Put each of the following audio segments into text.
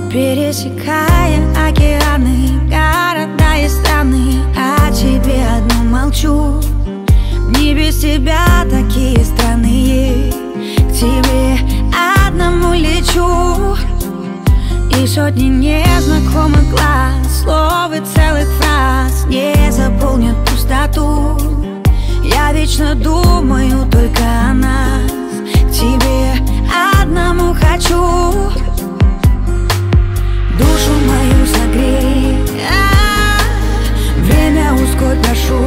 Пересекая океаны, города и страны, о тебе одну молчу. Не без тебя такие странные, к тебе одному лечу. И сотни незнакомых глаз, слов и целых фраз не заполнят пустоту. Я вечно думаю только о нас, к тебе одному хочу. Душу мою согрей, время ускорь, прошу.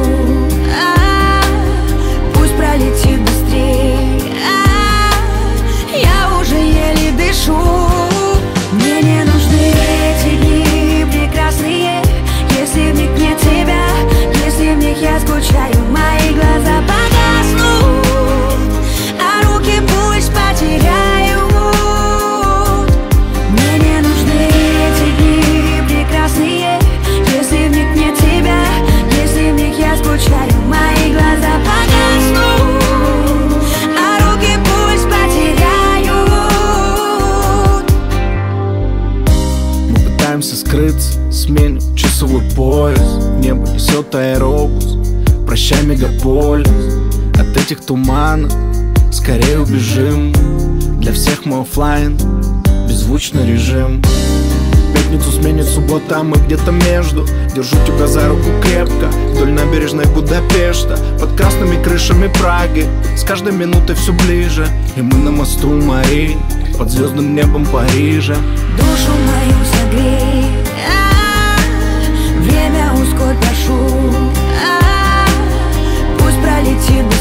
Пусть пролетит быстрей, я уже еле дышу. Мне не нужны эти дни прекрасные, если в них нет тебя, если в них я скучаю, мои глаза погаснут, а руки пусть потеряют. Мне не нужны эти дни прекрасные, если в них нет тебя, если в них я скучаю, мои глаза погаснут, а руки пусть потеряют. Мы пытаемся скрыться, сменим часовой пояс, небо несет аэробус, прощай, мегаполис. От этих туманов скорее убежим, для всех мы оффлайн, беззвучный режим. Пятницу сменит суббота, а мы где-то между. Держу тебя за руку крепко вдоль набережной Будапешта, под красными крышами Праги, с каждой минутой все ближе. И мы на мосту Мари, под звездным небом Парижа. Душу мою согрей, время ускорь, прошу. Пусть пролетит быстрее.